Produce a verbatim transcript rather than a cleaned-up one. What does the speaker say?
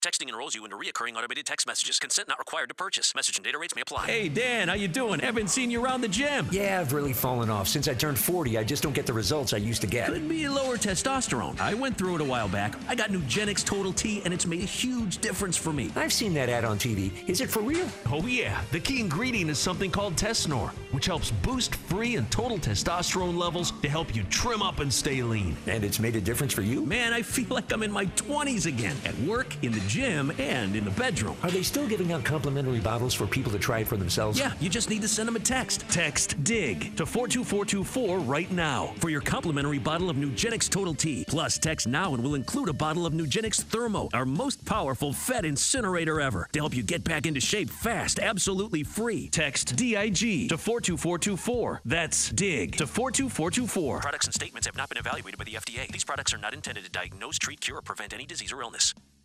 Texting enrolls you into recurring automated text messages. Consent not required to purchase. Message and data rates may apply. Hey, Dan, how you doing? Haven't seen you around the gym. Yeah, I've really fallen off. Since I turned forty, I just don't get the results I used to get. Could be lower testosterone. I went through it a while back. I got Nugenix Total T, and it's made a huge difference for me. I've seen that ad on T V. Is it for real? Oh, yeah. The key ingredient is something called Tesnor, which helps boost free and total testosterone levels to help you trim up and stay lean. And it's made a difference for you? Man, I feel like I'm in my twenties again, at work, in the gym, and in the bedroom. Are they still giving out complimentary bottles for people to try it for themselves? Yeah, you just need to send them a text. Text DIG to four two four two four right now for your complimentary bottle of Nugenix Total T. Plus, text now and we'll include a bottle of Nugenix Thermo, our most powerful fat incinerator ever, to help you get back into shape fast, absolutely free. Text D I G to four two four two four. That's DIG to four two four two four. Products and statements have not been evaluated by the F D A. These products are not intended to diagnose, treat, cure, or prevent any disease or illness.